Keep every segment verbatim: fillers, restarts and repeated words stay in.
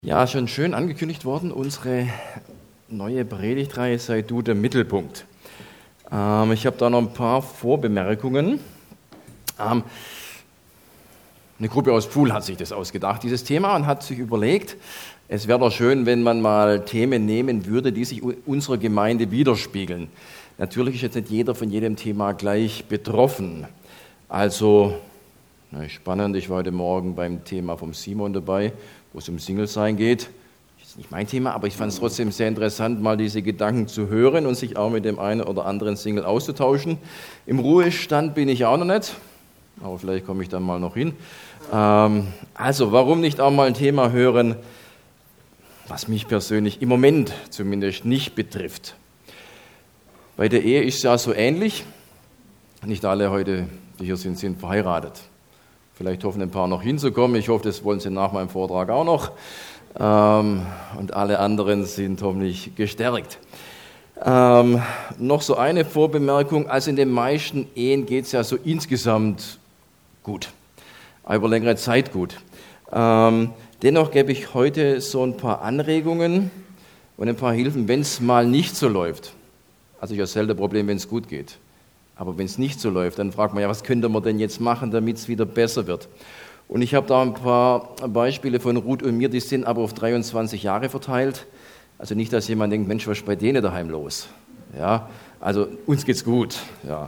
Ja, schon schön angekündigt worden, unsere neue Predigtreihe sei du der Mittelpunkt. Ähm, ich habe da noch ein paar Vorbemerkungen. Ähm, eine Gruppe aus Pfuhl hat sich das ausgedacht, dieses Thema, und hat sich überlegt, es wäre doch schön, wenn man mal Themen nehmen würde, die sich unserer Gemeinde widerspiegeln. Natürlich ist jetzt nicht jeder von jedem Thema gleich betroffen. Also, na, spannend, ich war heute Morgen beim Thema vom Simon dabei, wo es um Single-Sein geht. Das ist nicht mein Thema, aber ich fand es trotzdem sehr interessant, mal diese Gedanken zu hören und sich auch mit dem einen oder anderen Single auszutauschen. Im Ruhestand bin ich auch noch nicht, aber vielleicht komme ich dann mal noch hin. Ähm, also, warum nicht auch mal ein Thema hören, was mich persönlich im Moment zumindest nicht betrifft? Bei der Ehe ist es ja so ähnlich. Nicht alle heute, die hier sind, sind verheiratet. Vielleicht hoffen ein paar noch hinzukommen. Ich hoffe, das wollen sie nach meinem Vortrag auch noch. Ähm, und alle anderen sind hoffentlich gestärkt. Ähm, noch so eine Vorbemerkung. Also in den meisten Ehen geht es ja so insgesamt gut. Über längere Zeit gut. Ähm, dennoch gebe ich heute so ein paar Anregungen und ein paar Hilfen, wenn es mal nicht so läuft. Also ich habe selten ein Problem, wenn es gut geht. Aber wenn es nicht so läuft, dann fragt man ja, was könnte man denn jetzt machen, damit es wieder besser wird? Und ich habe da ein paar Beispiele von Ruth und mir, die sind aber auf dreiundzwanzig Jahre verteilt. Also nicht, dass jemand denkt, Mensch, was ist bei denen daheim los? Ja, also uns geht's gut. Ja.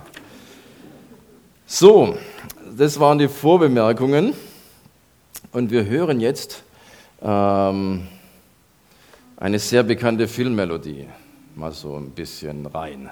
So, das waren die Vorbemerkungen. Und wir hören jetzt ähm, eine sehr bekannte Filmmelodie. Mal so ein bisschen rein.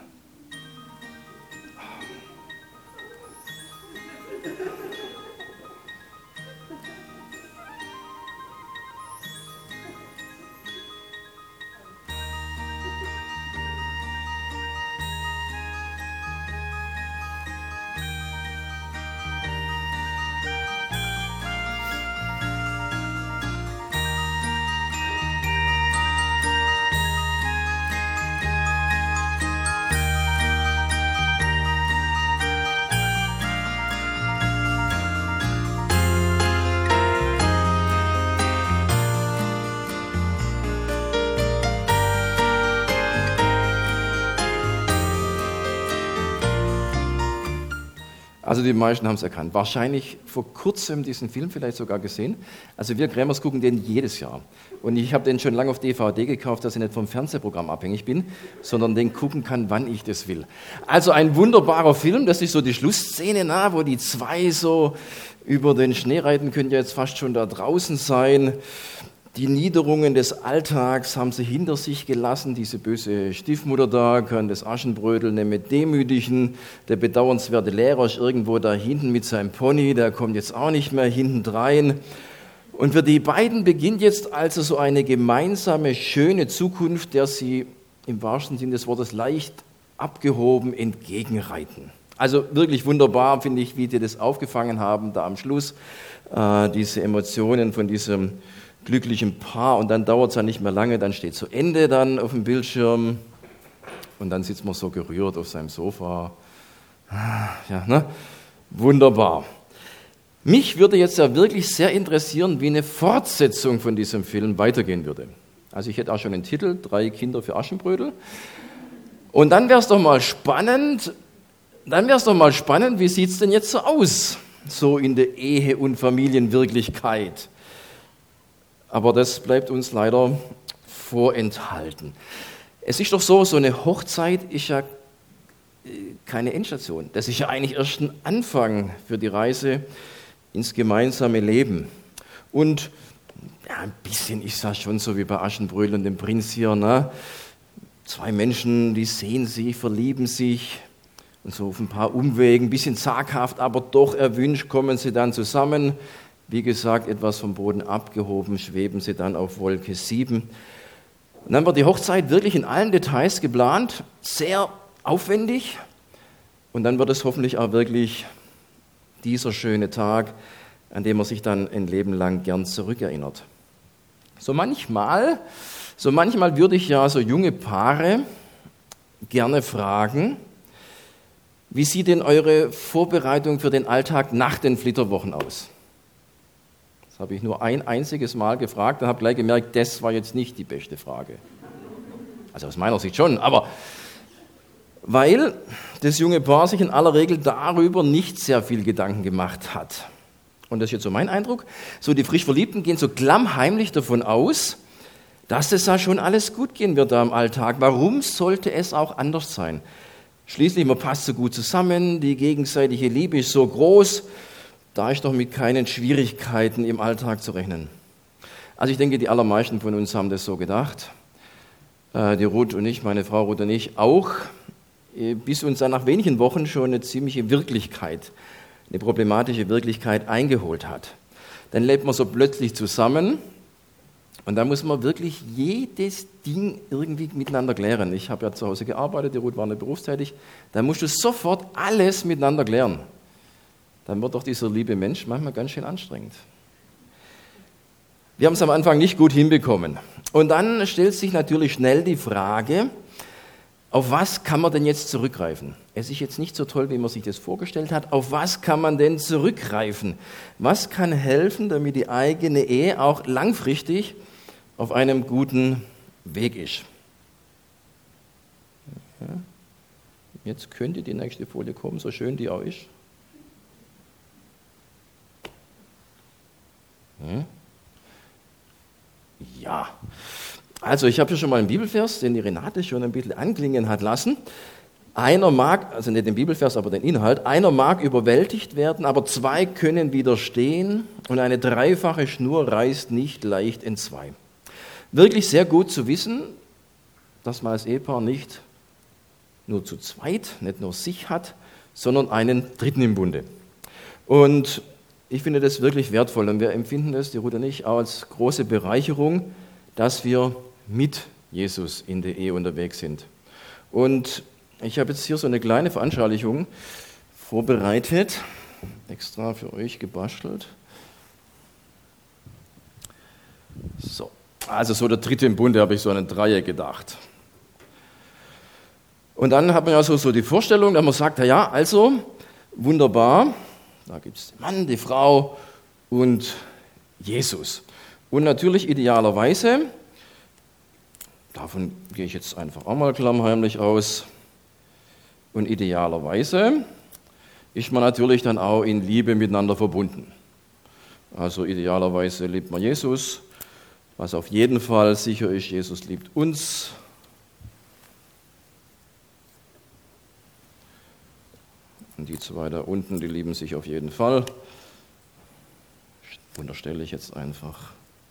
Also die meisten haben es erkannt. Wahrscheinlich vor kurzem diesen Film vielleicht sogar gesehen. Also wir Krämers gucken den jedes Jahr. Und ich habe den schon lange auf D V D gekauft, dass ich nicht vom Fernsehprogramm abhängig bin, sondern den gucken kann, wann ich das will. Also ein wunderbarer Film, das ist so die Schlussszene, na, wo die zwei so über den Schnee reiten, können ja jetzt fast schon da draußen sein. Die Niederungen des Alltags haben sie hinter sich gelassen. Diese böse Stiefmutter da kann das Aschenbrödel nicht mehr demütigen. Der bedauernswerte Lehrer ist irgendwo da hinten mit seinem Pony, der kommt jetzt auch nicht mehr hintendrein. Und für die beiden beginnt jetzt also so eine gemeinsame, schöne Zukunft, der sie im wahrsten Sinne des Wortes leicht abgehoben entgegenreiten. Also wirklich wunderbar, finde ich, wie die das aufgefangen haben, da am Schluss, äh, diese Emotionen von diesem glücklichen Paar, und dann dauert es ja nicht mehr lange, dann steht zu Ende dann auf dem Bildschirm und dann sitzt man so gerührt auf seinem Sofa. Ja, ne? Wunderbar. Mich würde jetzt ja wirklich sehr interessieren, wie eine Fortsetzung von diesem Film weitergehen würde. Also ich hätte auch schon einen Titel, Drei Kinder für Aschenbrödel. Und dann wäre es doch mal spannend, dann wäre es doch mal spannend, wie sieht es denn jetzt so aus, so in der Ehe- und Familienwirklichkeit. Aber das bleibt uns leider vorenthalten. Es ist doch so, so eine Hochzeit ist ja keine Endstation. Das ist ja eigentlich erst ein Anfang für die Reise ins gemeinsame Leben. Und ja, ein bisschen ist das schon so wie bei Aschenbrödel und dem Prinz hier. Ne? Zwei Menschen, die sehen sich, verlieben sich und so auf ein paar Umwegen, ein bisschen zaghaft, aber doch erwünscht, kommen sie dann zusammen. Wie gesagt, etwas vom Boden abgehoben, schweben sie dann auf Wolke sieben. Und dann wird die Hochzeit wirklich in allen Details geplant, sehr aufwendig. Und dann wird es hoffentlich auch wirklich dieser schöne Tag, an dem man sich dann ein Leben lang gern zurückerinnert. So manchmal, so manchmal würde ich ja so junge Paare gerne fragen, wie sieht denn eure Vorbereitung für den Alltag nach den Flitterwochen aus? habe ich nur ein einziges Mal gefragt und habe gleich gemerkt, das war jetzt nicht die beste Frage. Also aus meiner Sicht schon, aber weil das junge Paar sich in aller Regel darüber nicht sehr viel Gedanken gemacht hat. Und das ist jetzt so mein Eindruck. So, die frisch Verliebten gehen so klammheimlich davon aus, dass das da schon alles gut gehen wird da im Alltag. Warum sollte es auch anders sein? Schließlich, man passt so gut zusammen, die gegenseitige Liebe ist so groß, da ist doch mit keinen Schwierigkeiten im Alltag zu rechnen. Also ich denke, die allermeisten von uns haben das so gedacht. Die Ruth und ich, meine Frau Ruth und ich auch, bis uns dann nach wenigen Wochen schon eine ziemliche Wirklichkeit, eine problematische Wirklichkeit eingeholt hat. Dann lebt man so plötzlich zusammen und da muss man wirklich jedes Ding irgendwie miteinander klären. Ich habe ja zu Hause gearbeitet, die Ruth war nicht berufstätig, da musst du sofort alles miteinander klären. Dann wird doch dieser liebe Mensch manchmal ganz schön anstrengend. Wir haben es am Anfang nicht gut hinbekommen. Und dann stellt sich natürlich schnell die Frage, auf was kann man denn jetzt zurückgreifen? Es ist jetzt nicht so toll, wie man sich das vorgestellt hat. Auf was kann man denn zurückgreifen? Was kann helfen, damit die eigene Ehe auch langfristig auf einem guten Weg ist? Ja. Jetzt könnte die nächste Folie kommen, so schön die auch ist. Hm? Ja, also ich habe hier schon mal einen Bibelvers, den die Renate schon ein bisschen anklingen hat lassen. Einer mag, also nicht den Bibelvers, aber den Inhalt, einer mag überwältigt werden, aber zwei können widerstehen und eine dreifache Schnur reißt nicht leicht entzwei. Wirklich sehr gut zu wissen, dass man als Ehepaar nicht nur zu zweit, nicht nur sich hat, sondern einen Dritten im Bunde. Und ich finde das wirklich wertvoll und wir empfinden das, die Ruth und ich, auch als große Bereicherung, dass wir mit Jesus in der Ehe unterwegs sind. Und ich habe jetzt hier so eine kleine Veranschaulichung vorbereitet, extra für euch gebastelt. So, also so der Dritte im Bunde habe ich so einen Dreieck gedacht. Und dann hat man ja so, so die Vorstellung, dass man sagt, na ja, also wunderbar, da gibt es den Mann, die Frau und Jesus. Und natürlich idealerweise, davon gehe ich jetzt einfach auch mal klammheimlich aus, und idealerweise ist man natürlich dann auch in Liebe miteinander verbunden. Also idealerweise liebt man Jesus, was auf jeden Fall sicher ist, Jesus liebt uns. Und die zwei da unten, die lieben sich auf jeden Fall. Unterstelle ich jetzt einfach.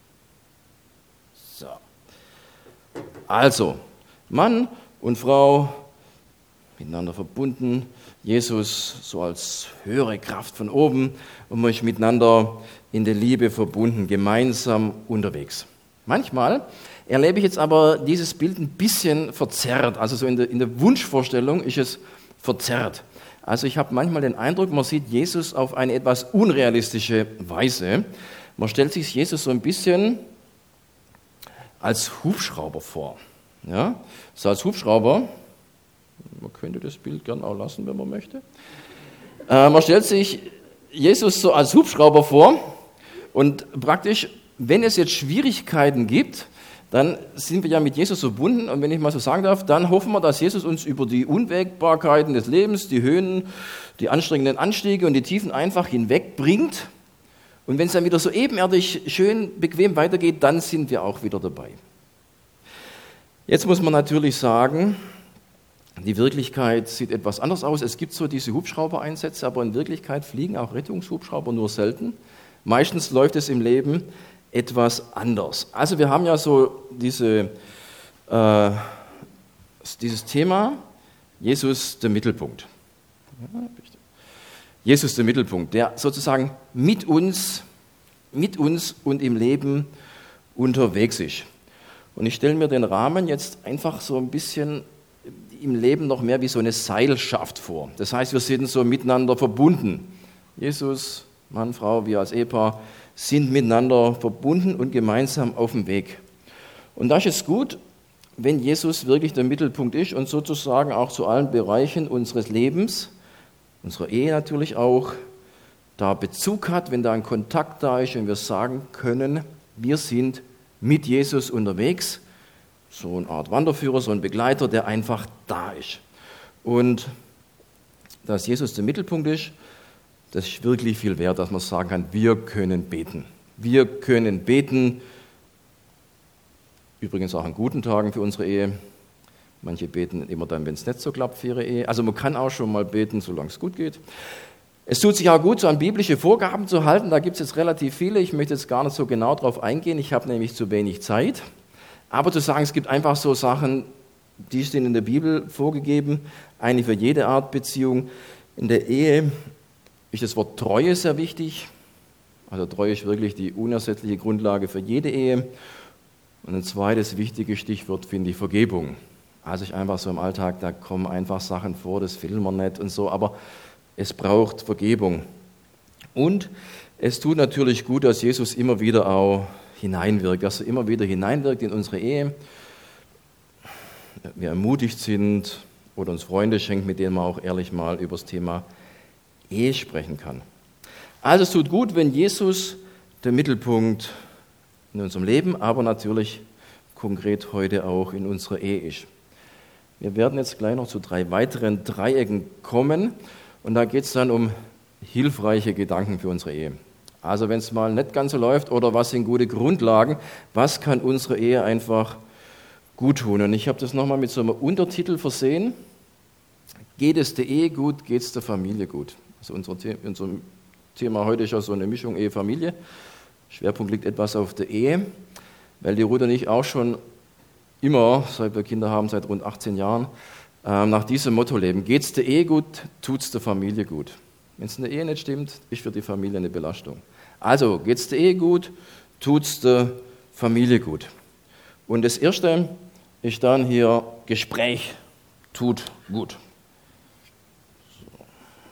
So. Also, Mann und Frau miteinander verbunden, Jesus so als höhere Kraft von oben und man ist miteinander in der Liebe verbunden, gemeinsam unterwegs. Manchmal erlebe ich jetzt aber dieses Bild ein bisschen verzerrt, also so in der, in der Wunschvorstellung ist es verzerrt. Also ich habe manchmal den Eindruck, man sieht Jesus auf eine etwas unrealistische Weise. Man stellt sich Jesus so ein bisschen als Hubschrauber vor. Ja? So als Hubschrauber, man könnte das Bild gern auch lassen, wenn man möchte. Äh, man stellt sich Jesus so als Hubschrauber vor und praktisch, wenn es jetzt Schwierigkeiten gibt, dann sind wir ja mit Jesus verbunden und wenn ich mal so sagen darf, dann hoffen wir, dass Jesus uns über die Unwägbarkeiten des Lebens, die Höhen, die anstrengenden Anstiege und die Tiefen einfach hinwegbringt. Und wenn es dann wieder so ebenerdig, schön, bequem weitergeht, dann sind wir auch wieder dabei. Jetzt muss man natürlich sagen, die Wirklichkeit sieht etwas anders aus. Es gibt so diese Hubschraubereinsätze, aber in Wirklichkeit fliegen auch Rettungshubschrauber nur selten. Meistens läuft es im Leben etwas anders. Also wir haben ja so diese, äh, dieses Thema, Jesus der Mittelpunkt. Ja, Jesus der Mittelpunkt, der sozusagen mit uns, mit uns und im Leben unterwegs ist. Und ich stelle mir den Rahmen jetzt einfach so ein bisschen im Leben noch mehr wie so eine Seilschaft vor. Das heißt, wir sind so miteinander verbunden. Jesus, Mann, Frau, wir als Ehepaar sind miteinander verbunden und gemeinsam auf dem Weg. Und da ist es gut, wenn Jesus wirklich der Mittelpunkt ist und sozusagen auch zu allen Bereichen unseres Lebens, unserer Ehe natürlich auch, da Bezug hat, wenn da ein Kontakt da ist und wir sagen können, wir sind mit Jesus unterwegs. So eine Art Wanderführer, so ein Begleiter, der einfach da ist. Und dass Jesus der Mittelpunkt ist, das ist wirklich viel wert, dass man sagen kann, wir können beten. Wir können beten, übrigens auch an guten Tagen für unsere Ehe. Manche beten immer dann, wenn es nicht so klappt für ihre Ehe. Also man kann auch schon mal beten, solange es gut geht. Es tut sich auch gut, so an biblische Vorgaben zu halten. Da gibt es jetzt relativ viele. Ich möchte jetzt gar nicht so genau drauf eingehen. Ich habe nämlich zu wenig Zeit. Aber zu sagen, es gibt einfach so Sachen, die stehen in der Bibel vorgegeben, eigentlich für jede Art Beziehung. In der Ehe ist das Wort Treue sehr wichtig. Also Treue ist wirklich die unersetzliche Grundlage für jede Ehe. Und ein zweites wichtiges Stichwort finde ich Vergebung. Also ich einfach so im Alltag, da kommen einfach Sachen vor, das will man nicht und so, aber es braucht Vergebung. Und es tut natürlich gut, dass Jesus immer wieder auch hineinwirkt, dass er immer wieder hineinwirkt in unsere Ehe. Wir ermutigt sind oder uns Freunde schenkt, mit denen man auch ehrlich mal über das Thema Ehe sprechen kann. Also es tut gut, wenn Jesus der Mittelpunkt in unserem Leben, aber natürlich konkret heute auch in unserer Ehe ist. Wir werden jetzt gleich noch zu drei weiteren Dreiecken kommen und da geht es dann um hilfreiche Gedanken für unsere Ehe. Also wenn es mal nicht ganz so läuft oder was sind gute Grundlagen, was kann unsere Ehe einfach gut tun? Und ich habe das nochmal mit so einem Untertitel versehen. Geht es der Ehe gut, geht es der Familie gut? Also unser, The- unser Thema heute ist ja so eine Mischung Ehe-Familie. Schwerpunkt liegt etwas auf der Ehe, weil die Ruth und ich auch schon immer, seit wir Kinder haben, seit rund achtzehn Jahren, nach diesem Motto leben. Geht es der Ehe gut, tut es der Familie gut. Wenn es in der Ehe nicht stimmt, ist für die Familie eine Belastung. Also, geht es der Ehe gut, tut es der Familie gut. Und das Erste ist dann hier, Gespräch tut gut. So.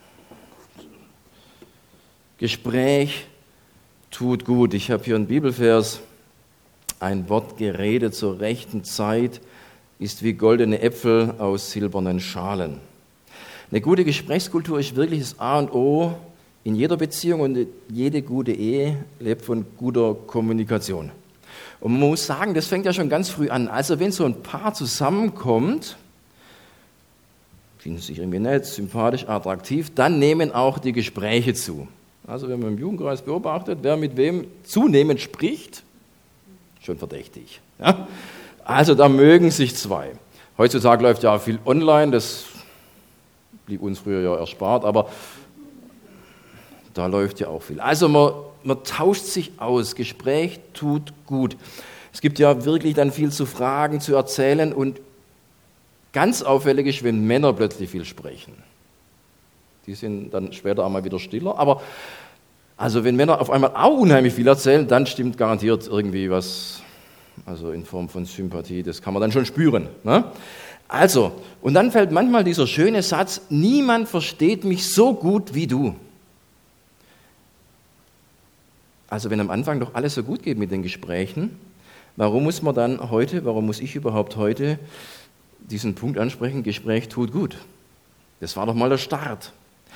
Gespräch tut gut. Ich habe hier einen Bibelvers, ein Wort geredet zur rechten Zeit ist wie goldene Äpfel aus silbernen Schalen. Eine gute Gesprächskultur ist wirklich das A und O in jeder Beziehung und jede gute Ehe lebt von guter Kommunikation. Und man muss sagen, das fängt ja schon ganz früh an. Also wenn so ein Paar zusammenkommt, finden sich irgendwie nett, sympathisch, attraktiv, dann nehmen auch die Gespräche zu. Also wenn man im Jugendkreis beobachtet, wer mit wem zunehmend spricht, schon verdächtig. Ja? Also da mögen sich zwei. Heutzutage läuft ja viel online, das blieb uns früher ja erspart, aber da läuft ja auch viel. Also man, man tauscht sich aus, Gespräch tut gut. Es gibt ja wirklich dann viel zu fragen, zu erzählen und ganz auffällig ist, wenn Männer plötzlich viel sprechen. Die sind dann später auch mal wieder stiller, aber also wenn Männer auf einmal auch unheimlich viel erzählen, dann stimmt garantiert irgendwie was, also in Form von Sympathie, das kann man dann schon spüren. Ne? Also, und dann fällt manchmal dieser schöne Satz, niemand versteht mich so gut wie du. Also wenn am Anfang doch alles so gut geht mit den Gesprächen, warum muss man dann heute, warum muss ich überhaupt heute diesen Punkt ansprechen, Gespräch tut gut? Das war doch mal der Start.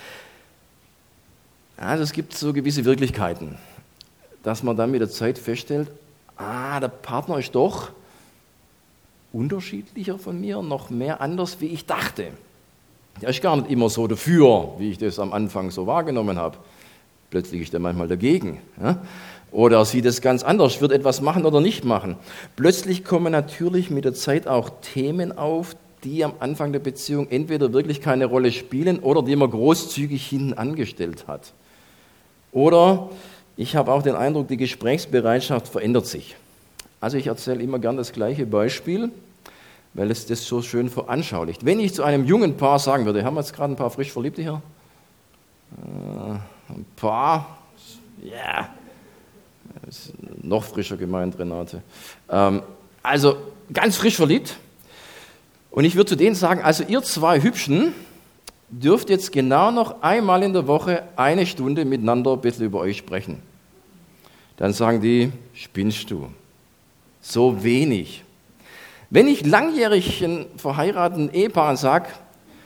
Also es gibt so gewisse Wirklichkeiten, dass man dann mit der Zeit feststellt, ah, der Partner ist doch unterschiedlicher von mir, noch mehr anders, wie ich dachte. Der ist gar nicht immer so dafür, wie ich das am Anfang so wahrgenommen habe. Plötzlich ist er manchmal dagegen. Ja? Oder sieht es ganz anders, wird etwas machen oder nicht machen. Plötzlich kommen natürlich mit der Zeit auch Themen auf, die am Anfang der Beziehung entweder wirklich keine Rolle spielen oder die man großzügig hinten angestellt hat. Oder ich habe auch den Eindruck, die Gesprächsbereitschaft verändert sich. Also ich erzähle immer gern das gleiche Beispiel, weil es das so schön veranschaulicht. Wenn ich zu einem jungen Paar sagen würde, haben wir jetzt gerade ein paar frisch Verliebte hier? Äh, ein paar? Ja, yeah. Ist noch frischer gemeint, Renate. Ähm, also ganz frisch verliebt. Und ich würde zu denen sagen, also ihr zwei Hübschen dürft jetzt genau noch einmal in der Woche eine Stunde miteinander ein bisschen über euch sprechen. Dann sagen die, spinnst du? So wenig. Wenn ich langjährigen verheirateten Ehepaaren sage,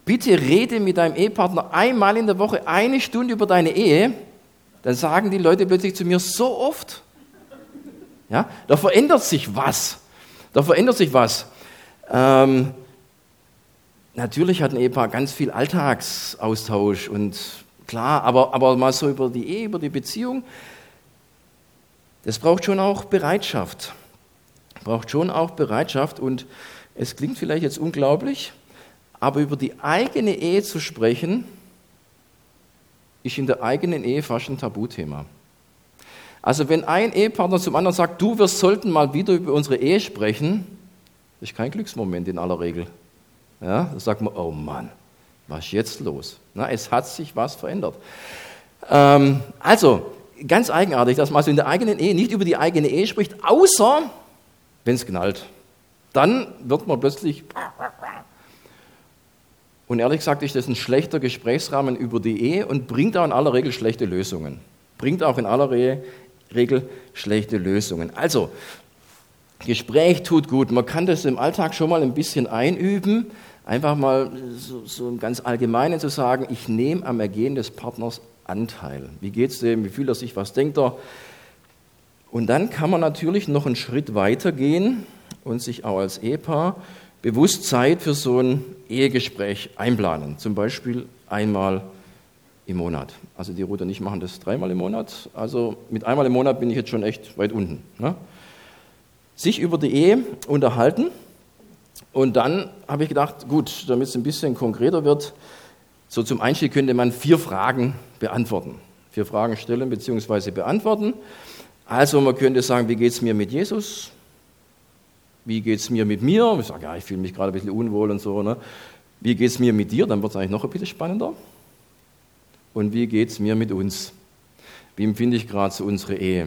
bitte rede mit deinem Ehepartner einmal in der Woche eine Stunde über deine Ehe, dann sagen die Leute plötzlich zu mir so oft. Ja, da verändert sich was. Da verändert sich was. Ähm, natürlich hat ein Ehepaar ganz viel Alltagsaustausch und klar, aber, aber mal so über die Ehe, über die Beziehung, das braucht schon auch Bereitschaft. Braucht schon auch Bereitschaft und es klingt vielleicht jetzt unglaublich, aber über die eigene Ehe zu sprechen, ist in der eigenen Ehe fast ein Tabuthema. Also wenn ein Ehepartner zum anderen sagt, du, wir sollten mal wieder über unsere Ehe sprechen, das ist kein Glücksmoment in aller Regel. Ja, da sagt man, oh Mann, was ist jetzt los? Na, es hat sich was verändert. Ähm, also, ganz eigenartig, dass man also in der eigenen Ehe nicht über die eigene Ehe spricht, außer wenn es knallt. Dann wird man plötzlich... Und ehrlich gesagt ist das ein schlechter Gesprächsrahmen über die Ehe und bringt auch in aller Regel schlechte Lösungen. Bringt auch in aller Regel schlechte Lösungen. Also, Gespräch tut gut. Man kann das im Alltag schon mal ein bisschen einüben. Einfach mal so, so im ganz Allgemeinen zu sagen, ich nehme am Ergehen des Partners Anteil. Wie geht es dem? Wie fühlt er sich? Was denkt er? Und dann kann man natürlich noch einen Schritt weiter gehen und sich auch als Ehepaar bewusst Zeit für so ein Ehegespräch einplanen. Zum Beispiel einmal im Monat. Also die Ruth und ich machen das dreimal im Monat. Also mit einmal im Monat bin ich jetzt schon echt weit unten. Ne? Sich über die Ehe unterhalten. Und dann habe ich gedacht, gut, damit es ein bisschen konkreter wird, so zum Einstieg könnte man vier Fragen beantworten. Vier Fragen stellen bzw. beantworten. Also man könnte sagen, wie geht es mir mit Jesus? Wie geht es mir mit mir? Ich sage, ja, ich fühle mich gerade ein bisschen unwohl und so. Ne? Wie geht es mir mit dir? Dann wird es eigentlich noch ein bisschen spannender. Und wie geht es mir mit uns? Wie empfinde ich gerade so unsere Ehe?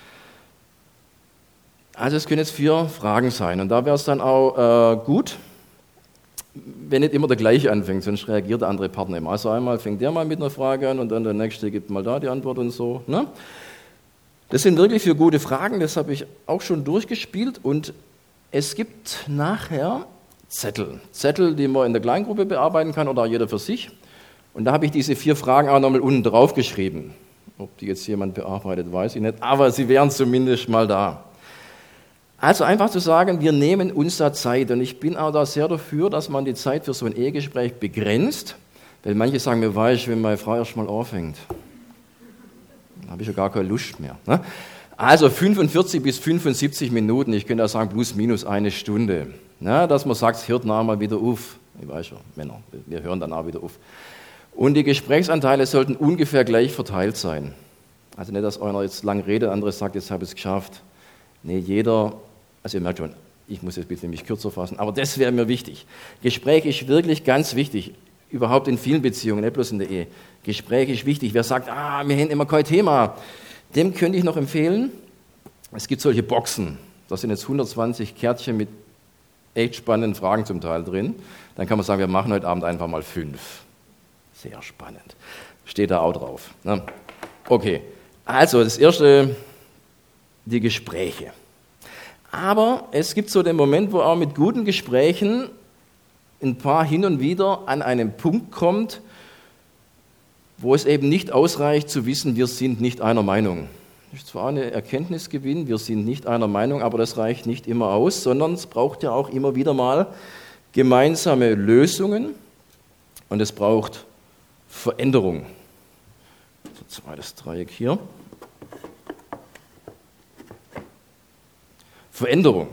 Also es können jetzt vier Fragen sein. Und da wäre es dann auch äh, gut, wenn nicht immer der gleiche anfängt, sonst reagiert der andere Partner immer. Also einmal fängt der mal mit einer Frage an und dann der nächste gibt mal da die Antwort und so. Ne? Das sind wirklich vier gute Fragen, das habe ich auch schon durchgespielt und es gibt nachher Zettel. Zettel, die man in der Kleingruppe bearbeiten kann oder auch jeder für sich. Und da habe ich diese vier Fragen auch nochmal unten drauf geschrieben. Ob die jetzt jemand bearbeitet, weiß ich nicht, aber sie wären zumindest mal da. Also einfach zu sagen, wir nehmen uns da Zeit und ich bin auch da sehr dafür, dass man die Zeit für so ein Ehegespräch begrenzt, weil manche sagen mir, weißt du, wenn meine Frau erst mal anfängt, dann habe ich ja gar keine Lust mehr. Ne? Also fünfundvierzig bis fünfundsiebzig Minuten, ich könnte auch sagen plus minus eine Stunde, ne? Dass man sagt, es hört nachher mal wieder auf. Ich weiß schon, Männer, wir hören dann auch wieder auf. Und die Gesprächsanteile sollten ungefähr gleich verteilt sein. Also nicht, dass einer jetzt lang redet, der andere sagt, jetzt habe ich es geschafft. Nee, jeder... Also ihr merkt schon, ich muss jetzt bitte mich kürzer fassen, aber das wäre mir wichtig. Gespräch ist wirklich ganz wichtig, überhaupt in vielen Beziehungen, nicht bloß in der Ehe. Gespräch ist wichtig. Wer sagt, ah, wir haben immer kein Thema, dem könnte ich noch empfehlen, es gibt solche Boxen, da sind jetzt hundertzwanzig Kärtchen mit echt spannenden Fragen zum Teil drin. Dann kann man sagen, wir machen heute Abend einfach mal fünf. Sehr spannend. Steht da auch drauf. Ne? Okay, also das erste, die Gespräche. Aber es gibt so den Moment, wo auch mit guten Gesprächen ein Paar hin und wieder an einen Punkt kommt, wo es eben nicht ausreicht zu wissen, wir sind nicht einer Meinung. Das ist zwar eine Erkenntnisgewinn, wir sind nicht einer Meinung, aber das reicht nicht immer aus, sondern es braucht ja auch immer wieder mal gemeinsame Lösungen und es braucht Veränderung. So, zweites Dreieck hier. Veränderung.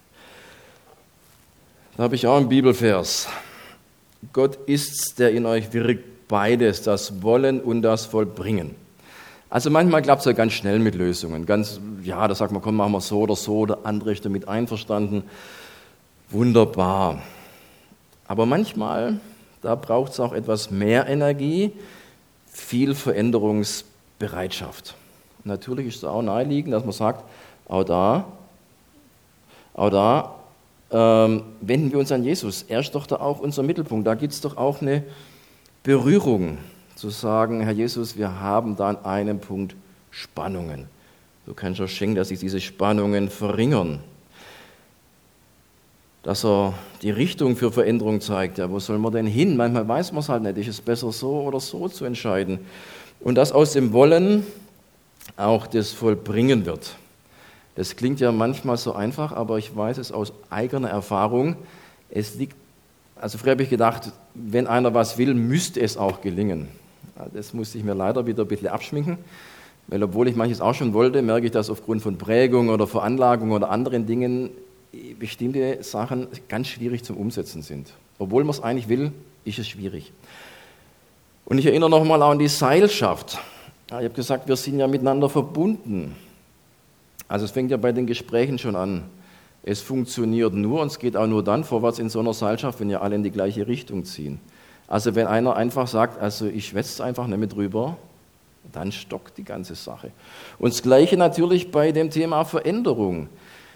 Da habe ich auch einen Bibelvers. Gott ist's, der in euch wirkt, beides, das Wollen und das Vollbringen. Also manchmal klappt es ja ganz schnell mit Lösungen. Ganz, ja, da sagt man, komm, machen wir so oder so, der andere ist damit einverstanden. Wunderbar. Aber manchmal, da braucht es auch etwas mehr Energie, viel Veränderungsbereitschaft. Natürlich ist es auch naheliegend, dass man sagt, auch da, auch da ähm, wenden wir uns an Jesus. Er ist doch da auch unser Mittelpunkt. Da gibt es doch auch eine Berührung, zu sagen, Herr Jesus, wir haben da an einem Punkt Spannungen. Du kannst auch schenken, dass sich diese Spannungen verringern. dass er die Richtung für Veränderung zeigt. Ja, wo soll man denn hin? Manchmal weiß man es halt nicht, ist es besser so oder so zu entscheiden. Und dass aus dem Wollen auch das Vollbringen wird. Das klingt ja manchmal so einfach, aber ich weiß es aus eigener Erfahrung. Es liegt, also früher habe ich gedacht, wenn einer was will, müsste es auch gelingen. Das musste ich mir leider wieder ein bisschen abschminken, weil obwohl ich manches auch schon wollte, merke ich, dass aufgrund von Prägung oder Veranlagung oder anderen Dingen bestimmte Sachen ganz schwierig zum Umsetzen sind. Obwohl man es eigentlich will, ist es schwierig. Und ich erinnere noch mal an die Seilschaft. Ich habe gesagt, wir sind ja miteinander verbunden. Also es fängt ja bei den Gesprächen schon an. Es funktioniert nur und es geht auch nur dann vorwärts in so einer Seilschaft, wenn ja alle in die gleiche Richtung ziehen. Also wenn einer einfach sagt, also ich schwätze einfach nicht mehr drüber, dann stockt die ganze Sache. Und das Gleiche natürlich bei dem Thema Veränderung.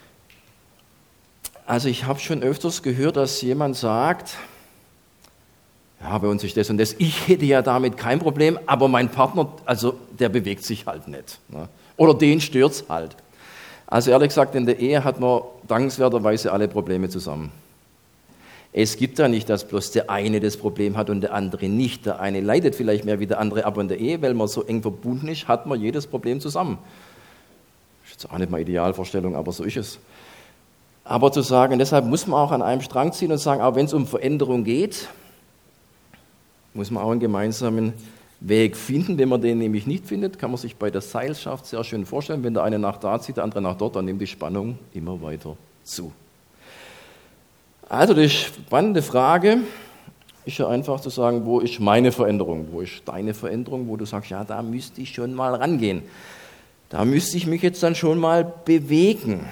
Also ich habe schon öfters gehört, dass jemand sagt, ja, bei uns ist das und das, ich hätte ja damit kein Problem, aber mein Partner, also der bewegt sich halt nicht. Ne? Oder den stört es halt. Also ehrlich gesagt, in der Ehe hat man dankenswerterweise alle Probleme zusammen. Es gibt da nicht, dass bloß der eine das Problem hat und der andere nicht. Der eine leidet vielleicht mehr wie der andere, aber in der Ehe, weil man so eng verbunden ist, hat man jedes Problem zusammen. Das ist jetzt auch nicht meine Idealvorstellung, aber so ist es. Aber zu sagen, deshalb muss man auch an einem Strang ziehen und sagen, auch wenn es um Veränderung geht, muss man auch einen gemeinsamen Weg finden. Wenn man den nämlich nicht findet, kann man sich bei der Seilschaft sehr schön vorstellen, wenn der eine nach da zieht, der andere nach dort, dann nimmt die Spannung immer weiter zu. Also die spannende Frage ist ja einfach zu sagen, wo ist meine Veränderung, wo ist deine Veränderung, wo du sagst, ja, da müsste ich schon mal rangehen. Da müsste ich mich jetzt dann schon mal bewegen.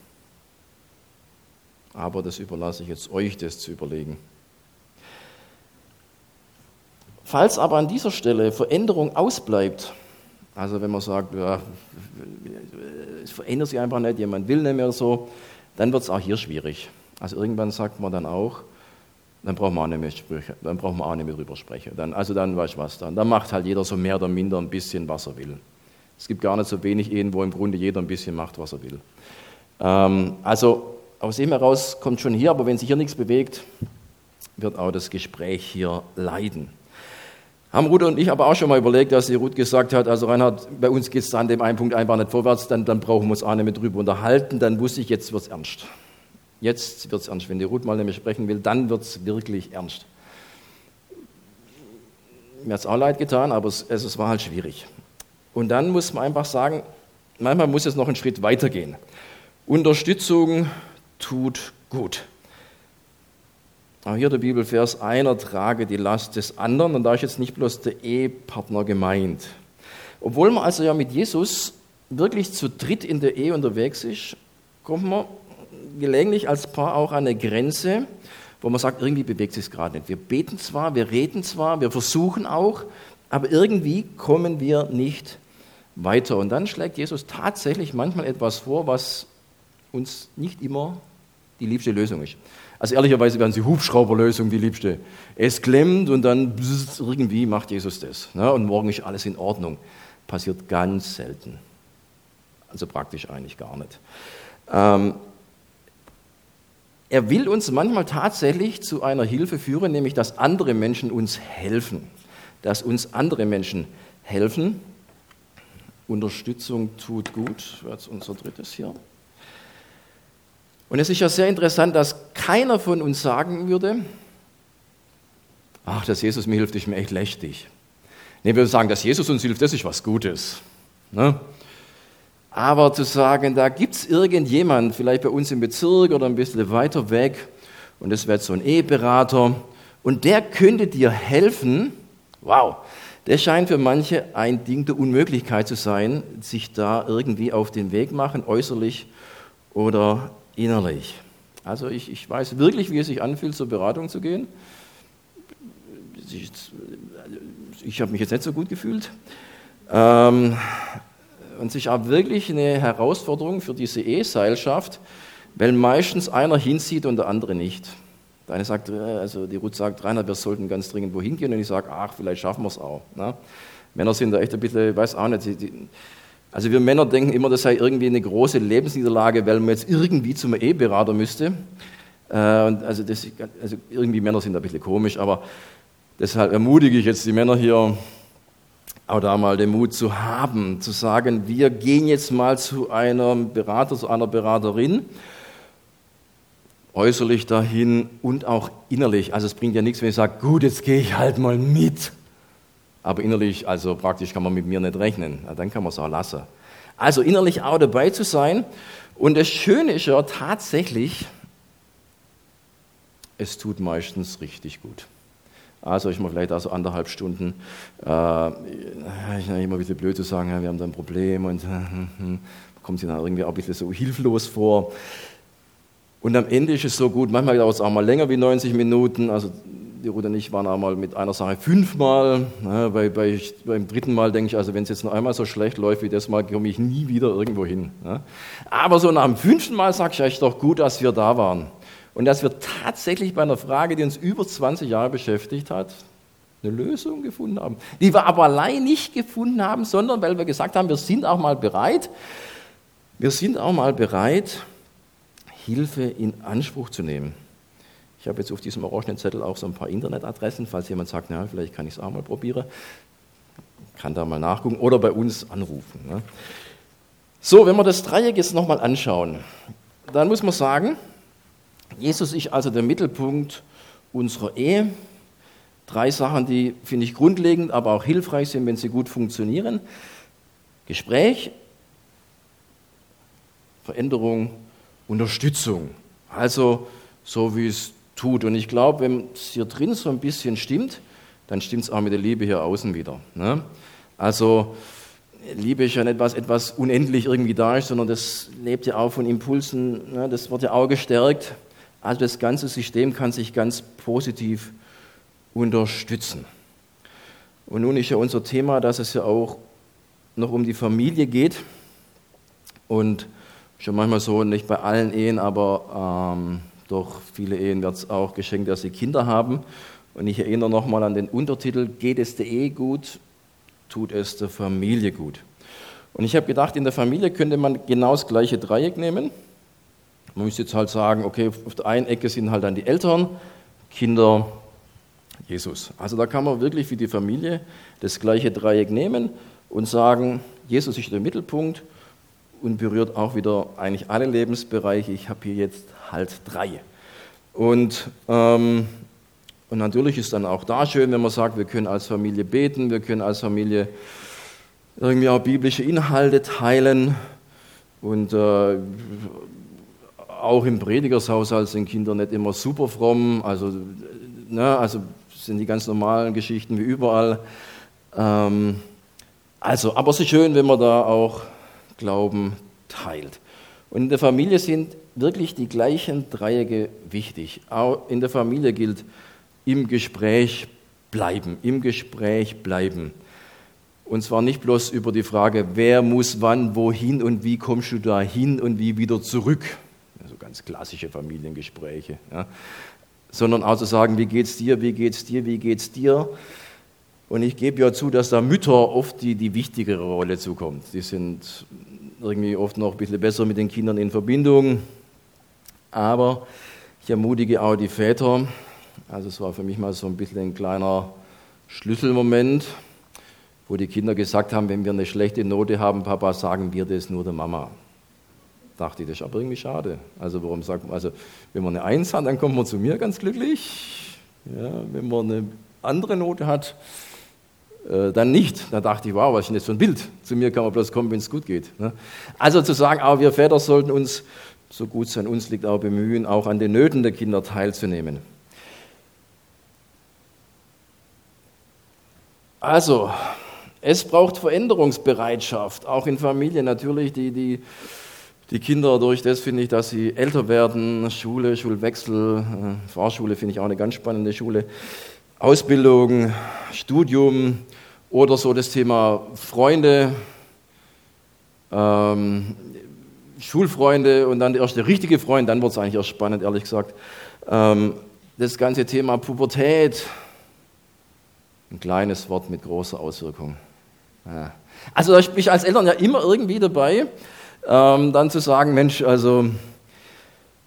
Aber das überlasse ich jetzt euch, das zu überlegen. Falls aber an dieser Stelle Veränderung ausbleibt, also wenn man sagt, ja, es verändert sich einfach nicht, jemand will nicht mehr so, dann wird es auch hier schwierig. Also irgendwann sagt man dann auch, dann braucht man auch nicht mehr sprechen, dann braucht man auch nicht mehr drüber sprechen. Dann, also dann weißt du was dann. Dann macht halt jeder so mehr oder minder ein bisschen, was er will. Es gibt gar nicht so wenig Ehen, wo im Grunde jeder ein bisschen macht, was er will. Ähm, also aus dem heraus kommt schon hier, aber wenn sich hier nichts bewegt, wird auch das Gespräch hier leiden. Haben Ruth und ich aber auch schon mal überlegt, dass die Ruth gesagt hat, also Reinhard, bei uns geht es an dem einen Punkt einfach nicht vorwärts, dann, dann brauchen wir uns auch nicht mehr drüber unterhalten, dann wusste ich, jetzt wird es ernst. Jetzt wird es ernst. Wenn die Ruth mal nicht mehr sprechen will, dann wird es wirklich ernst. Mir hat es auch leid getan, aber es, es war halt schwierig. Und dann muss man einfach sagen, manchmal muss es noch einen Schritt weitergehen. Unterstützung tut gut. Auch hier der Bibelvers, einer trage die Last des anderen, und da ist jetzt nicht bloß der Ehepartner gemeint. Obwohl man also ja mit Jesus wirklich zu dritt in der Ehe unterwegs ist, kommt man gelegentlich als Paar auch an eine Grenze, wo man sagt, irgendwie bewegt es sich gerade nicht. Wir beten zwar, wir reden zwar, wir versuchen auch, aber irgendwie kommen wir nicht weiter. Und dann schlägt Jesus tatsächlich manchmal etwas vor, was uns nicht immer die liebste Lösung ist. Also ehrlicherweise wären sie Hubschrauberlösung die liebste. Es klemmt und dann bzz, irgendwie macht Jesus das. Ne? Und morgen ist alles in Ordnung. Passiert ganz selten. Also praktisch eigentlich gar nicht. Ähm, er will uns manchmal tatsächlich zu einer Hilfe führen, nämlich dass andere Menschen uns helfen. Dass uns andere Menschen helfen. Unterstützung tut gut. Das wäre jetzt unser drittes hier. Und es ist ja sehr interessant, dass keiner von uns sagen würde, ach, dass Jesus mir hilft, ist mir echt lästig. Nee, wir würden sagen, dass Jesus uns hilft, das ist was Gutes. Ne? Aber zu sagen, da gibt es irgendjemand, vielleicht bei uns im Bezirk oder ein bisschen weiter weg, und das wäre jetzt so ein Eheberater, und der könnte dir helfen, wow, das scheint für manche ein Ding der Unmöglichkeit zu sein, sich da irgendwie auf den Weg machen, äußerlich oder innerlich. Also ich, ich weiß wirklich, wie es sich anfühlt, zur Beratung zu gehen. Ich, ich habe mich jetzt nicht so gut gefühlt. Ähm, und es ist auch wirklich eine Herausforderung für diese Eheseilschaft, weil meistens einer hinzieht und der andere nicht. Der eine sagt, also die Ruth sagt, Reinhard, wir sollten ganz dringend wohin gehen, und ich sage, ach, vielleicht schaffen wir es auch. Ne? Männer sind da echt ein bisschen, ich weiß auch nicht, die, die, also wir Männer denken immer, das sei irgendwie eine große Lebensniederlage, weil man jetzt irgendwie zum Eheberater müsste. Äh, und also, das, also irgendwie Männer sind ein bisschen komisch, aber deshalb ermutige ich jetzt die Männer hier, auch da mal den Mut zu haben, zu sagen, wir gehen jetzt mal zu einem Berater, zu einer Beraterin, äußerlich dahin und auch innerlich. Also es bringt ja nichts, wenn ich sage, gut, jetzt gehe ich halt mal mit. Aber innerlich, also praktisch kann man mit mir nicht rechnen. Ja, dann kann man es auch lassen. Also innerlich auch dabei zu sein. Und das Schöne ist ja tatsächlich, es tut meistens richtig gut. Also ich mache vielleicht also anderthalb Stunden, äh, ich bin immer ein bisschen blöd zu sagen, ja, wir haben da ein Problem und äh, kommt sich dann irgendwie auch ein bisschen so hilflos vor. Und am Ende ist es so gut, manchmal dauert es auch mal länger wie neunzig Minuten, also die Ruth und ich waren auch mal mit einer Sache fünfmal, ja, bei, bei, beim dritten Mal denke ich, also wenn es jetzt noch einmal so schlecht läuft wie das Mal, komme ich nie wieder irgendwo hin. Ja. Aber so nach dem fünften Mal sage ich, ja, ist doch gut, dass wir da waren. Und dass wir tatsächlich bei einer Frage, die uns über zwanzig Jahre beschäftigt hat, eine Lösung gefunden haben. Die wir aber allein nicht gefunden haben, sondern weil wir gesagt haben, wir sind auch mal bereit, wir sind auch mal bereit, Hilfe in Anspruch zu nehmen. Ich habe jetzt auf diesem orangenen Zettel auch so ein paar Internetadressen, falls jemand sagt, na, vielleicht kann ich es auch mal probieren, kann da mal nachgucken oder bei uns anrufen. Ne? So, wenn wir das Dreieck jetzt nochmal anschauen, dann muss man sagen, Jesus ist also der Mittelpunkt unserer Ehe. Drei Sachen, die, finde ich, grundlegend, aber auch hilfreich sind, wenn sie gut funktionieren. Gespräch, Veränderung, Unterstützung. Also so, wie es tut. Und ich glaube, wenn es hier drin so ein bisschen stimmt, dann stimmt es auch mit der Liebe hier außen wieder. Ne? Also Liebe ist ja nicht was etwas unendlich irgendwie da ist, sondern das lebt ja auch von Impulsen, ne? Das wird ja auch gestärkt. Also das ganze System kann sich ganz positiv unterstützen. Und nun ist ja unser Thema, dass es ja auch noch um die Familie geht. Und schon manchmal so, nicht bei allen Ehen, aber ähm, doch viele Ehen wird es auch geschenkt, dass sie Kinder haben. Und ich erinnere nochmal an den Untertitel, geht es der Ehe gut, tut es der Familie gut. Und ich habe gedacht, in der Familie könnte man genau das gleiche Dreieck nehmen. Man müsste jetzt halt sagen, okay, auf der einen Ecke sind halt dann die Eltern, Kinder, Jesus. Also da kann man wirklich für die Familie das gleiche Dreieck nehmen und sagen, Jesus ist der Mittelpunkt und berührt auch wieder eigentlich alle Lebensbereiche. Ich habe hier jetzt halt drei. Und, ähm, und natürlich ist dann auch da schön, wenn man sagt, wir können als Familie beten, wir können als Familie irgendwie auch biblische Inhalte teilen und äh, auch im Predigershaushalt sind Kinder nicht immer super fromm, also, ne, also sind die ganz normalen Geschichten wie überall. Ähm, also, aber es ist schön, wenn man da auch Glauben teilt. Und in der Familie sind wirklich die gleichen Dreiecke wichtig. Auch in der Familie gilt, im Gespräch bleiben, im Gespräch bleiben. Und zwar nicht bloß über die Frage, wer muss wann, wohin und wie kommst du da hin und wie wieder zurück. Also ganz klassische Familiengespräche. Ja. Sondern auch zu sagen, wie geht's dir, wie geht's dir, wie geht's dir. Und ich gebe ja zu, dass da Mütter oft die, die wichtigere Rolle zukommt. Die sind irgendwie oft noch ein bisschen besser mit den Kindern in Verbindung. Aber ich ermutige auch die Väter. Also es war für mich mal so ein bisschen ein kleiner Schlüsselmoment, wo die Kinder gesagt haben, wenn wir eine schlechte Note haben, Papa, sagen wir das nur der Mama. Dachte ich, das ist aber irgendwie schade. Also warum sagt man, also wenn man eine Eins hat, dann kommt man zu mir ganz glücklich. Ja, wenn man eine andere Note hat, äh, dann nicht. Da dachte ich, wow, was ist denn das für ein Bild? Zu mir kann man bloß kommen, wenn es gut geht. Ne? Also zu sagen, auch wir Väter sollten uns, so gut es an uns liegt, auch bemühen, auch an den Nöten der Kinder teilzunehmen. Also, es braucht Veränderungsbereitschaft, auch in Familien natürlich, die, die, die Kinder durch das, finde ich, dass sie älter werden, Schule, Schulwechsel, Fahrschule finde ich auch eine ganz spannende Schule, Ausbildung, Studium oder so das Thema Freunde, ähm, Schulfreunde und dann der erste richtige Freund, dann wird es eigentlich erst spannend, ehrlich gesagt. Ähm, das ganze Thema Pubertät, ein kleines Wort mit großer Auswirkung. Ja. Also da bin ich als Eltern ja immer irgendwie dabei, ähm, dann zu sagen, Mensch, also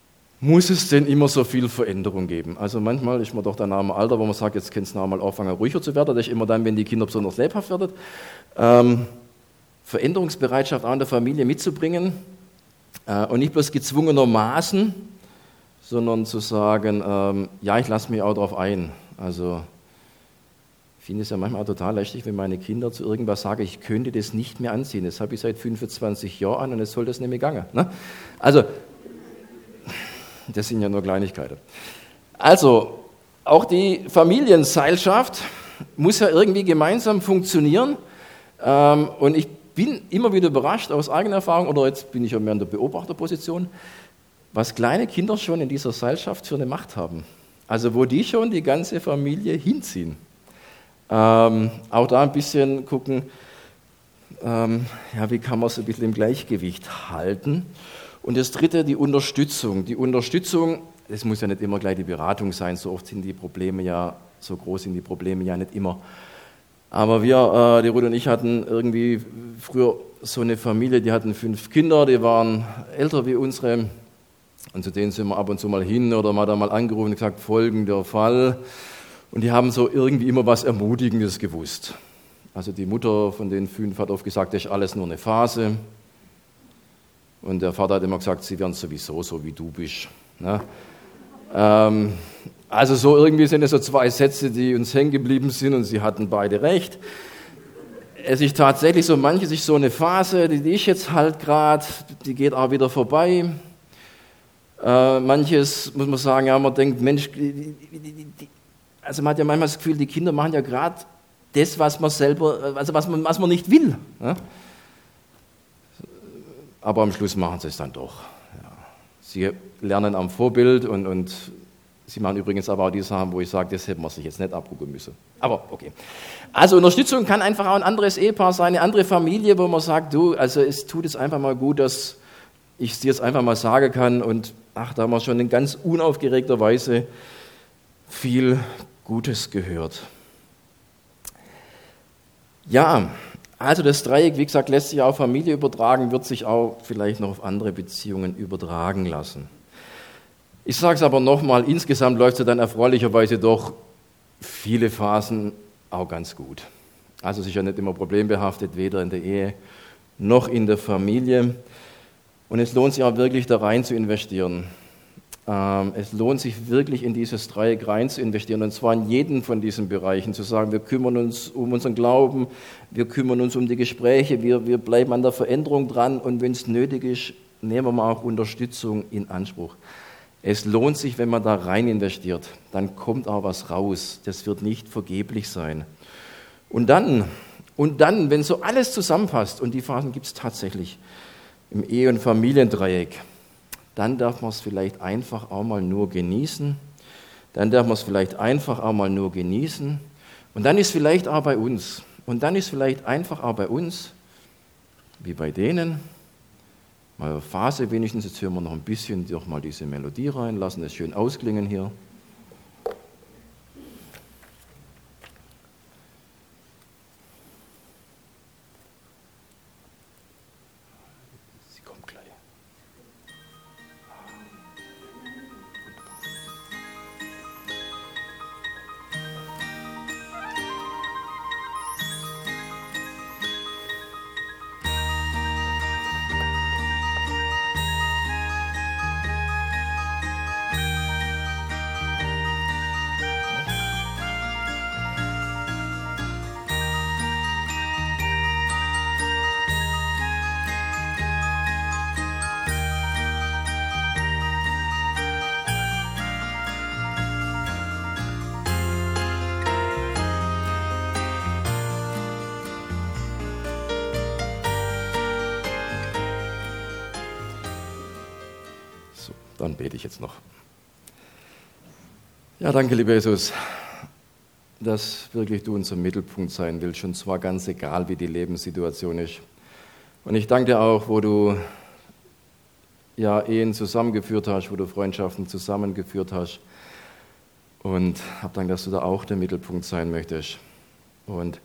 muss es denn immer so viel Veränderung geben? Also manchmal ist man doch dann am Alter, wo man sagt, jetzt kannst du noch mal anfangen, ruhiger zu werden. Das ist immer dann, wenn die Kinder besonders lebhaft werden. Ähm, Veränderungsbereitschaft auch in der Familie mitzubringen äh, und nicht bloß gezwungenermaßen, sondern zu sagen, ähm, ja, ich lasse mich auch darauf ein. Also ich finde es ja manchmal auch total lästig, wenn meine Kinder zu irgendwas sagen, ich könnte das nicht mehr anziehen. Das habe ich seit fünfundzwanzig Jahren an und es soll das nicht mehr gehen. Ne? Also das sind ja nur Kleinigkeiten. Also, auch die Familienseilschaft muss ja irgendwie gemeinsam funktionieren. Ähm, und ich bin immer wieder überrascht aus eigener Erfahrung, oder jetzt bin ich ja mehr in der Beobachterposition, was kleine Kinder schon in dieser Seilschaft für eine Macht haben. Also, wo die schon die ganze Familie hinziehen. Ähm, auch da ein bisschen gucken, ähm, ja, wie kann man es ein bisschen im Gleichgewicht halten. Und das Dritte, die Unterstützung. Die Unterstützung, das muss ja nicht immer gleich die Beratung sein, so oft sind die Probleme ja, so groß sind die Probleme ja nicht immer. Aber wir, äh, die Ruth und ich, hatten irgendwie früher so eine Familie, die hatten fünf Kinder, die waren älter wie unsere. Und zu denen sind wir ab und zu mal hin oder mal da mal angerufen und gesagt, folgender Fall. Und die haben so irgendwie immer was Ermutigendes gewusst. Also die Mutter von den fünf hat oft gesagt, das ist alles nur eine Phase. Und der Vater hat immer gesagt, sie werden sowieso so, wie du bist. Ne? Ähm, also so irgendwie sind es so zwei Sätze, die uns hängen geblieben sind und sie hatten beide recht. Es ist tatsächlich so, manches ist so eine Phase, die, die ist jetzt halt gerade, die geht auch wieder vorbei. Äh, manches muss man sagen, ja, man denkt, Mensch, die, die, die, die, also man hat ja manchmal das Gefühl, die Kinder machen ja gerade das, was man selber, also was man, was man nicht will. Ne? Aber am Schluss machen sie es dann doch. Ja. Sie lernen am Vorbild und, und sie machen übrigens aber auch die Sachen, wo ich sage, das hätte man sich jetzt nicht abgucken müssen. Aber okay. Also Unterstützung kann einfach auch ein anderes Ehepaar sein, eine andere Familie, wo man sagt, du, also es tut es einfach mal gut, dass ich es dir jetzt einfach mal sagen kann und ach, da haben wir schon in ganz unaufgeregter Weise viel Gutes gehört. Ja, also das Dreieck, wie gesagt, lässt sich auf Familie übertragen, wird sich auch vielleicht noch auf andere Beziehungen übertragen lassen. Ich sage es aber nochmal, insgesamt läuft es dann erfreulicherweise doch viele Phasen auch ganz gut. Also es ist ja nicht immer problembehaftet, weder in der Ehe noch in der Familie. Und es lohnt sich auch wirklich da rein zu investieren. Es lohnt sich wirklich in dieses Dreieck rein zu investieren, und zwar in jeden von diesen Bereichen, zu sagen, wir kümmern uns um unseren Glauben, wir kümmern uns um die Gespräche, wir, wir bleiben an der Veränderung dran und wenn es nötig ist, nehmen wir mal auch Unterstützung in Anspruch. Es lohnt sich, wenn man da rein investiert, dann kommt auch was raus, das wird nicht vergeblich sein. Und dann, und dann, wenn so alles zusammenpasst, und die Phasen gibt es tatsächlich im Ehe- und Familiendreieck, dann darf man es vielleicht einfach auch mal nur genießen. Dann darf man es vielleicht einfach auch mal nur genießen. Und dann ist vielleicht auch bei uns. Und dann ist vielleicht einfach auch bei uns, wie bei denen, mal eine Phase wenigstens, jetzt hören wir noch ein bisschen doch mal diese Melodie rein, lassen es schön ausklingen hier. Dann bete ich jetzt noch. Ja, danke, lieber Jesus, dass wirklich du unser Mittelpunkt sein willst, und zwar ganz egal, wie die Lebenssituation ist. Und ich danke dir auch, wo du ja Ehen zusammengeführt hast, wo du Freundschaften zusammengeführt hast. Und hab Dank, dass du da auch der Mittelpunkt sein möchtest. Und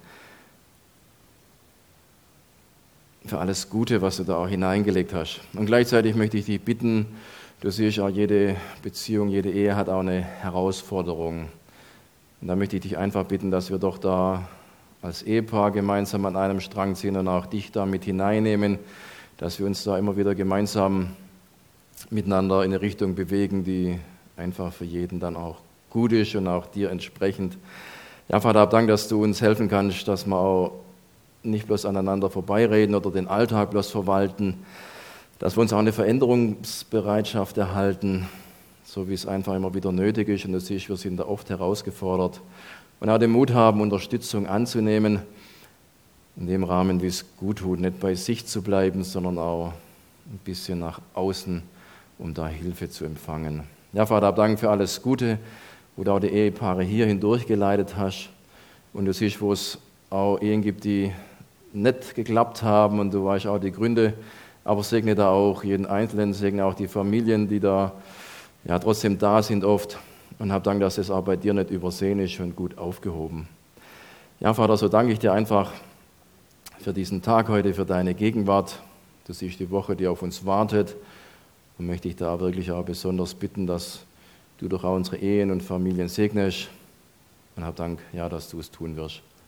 für alles Gute, was du da auch hineingelegt hast. Und gleichzeitig möchte ich dich bitten, Du siehst auch, jede Beziehung, jede Ehe hat auch eine Herausforderung. Und da möchte ich dich einfach bitten, dass wir doch da als Ehepaar gemeinsam an einem Strang ziehen und auch dich da mit hineinnehmen, dass wir uns da immer wieder gemeinsam miteinander in eine Richtung bewegen, die einfach für jeden dann auch gut ist und auch dir entsprechend. Ja, Vater, hab Dank, dass du uns helfen kannst, dass wir auch nicht bloß aneinander vorbeireden oder den Alltag bloß verwalten, dass wir uns auch eine Veränderungsbereitschaft erhalten, so wie es einfach immer wieder nötig ist. Und du siehst, wir sind da oft herausgefordert. Und auch den Mut haben, Unterstützung anzunehmen, in dem Rahmen, wie es gut tut, nicht bei sich zu bleiben, sondern auch ein bisschen nach außen, um da Hilfe zu empfangen. Ja, Vater, hab Dank für alles Gute, wo du auch die Ehepaare hier hindurchgeleitet hast. Und du siehst, wo es auch Ehen gibt, die nicht geklappt haben, und du weißt auch die Gründe. Aber segne da auch jeden Einzelnen, segne auch die Familien, die da ja trotzdem da sind oft. Und hab Dank, dass es auch bei dir nicht übersehen ist und gut aufgehoben. Ja, Vater, so danke ich dir einfach für diesen Tag heute, für deine Gegenwart. Du siehst die Woche, die auf uns wartet. Und möchte ich da wirklich auch besonders bitten, dass du doch auch unsere Ehen und Familien segnest. Und hab Dank, ja, dass du es tun wirst.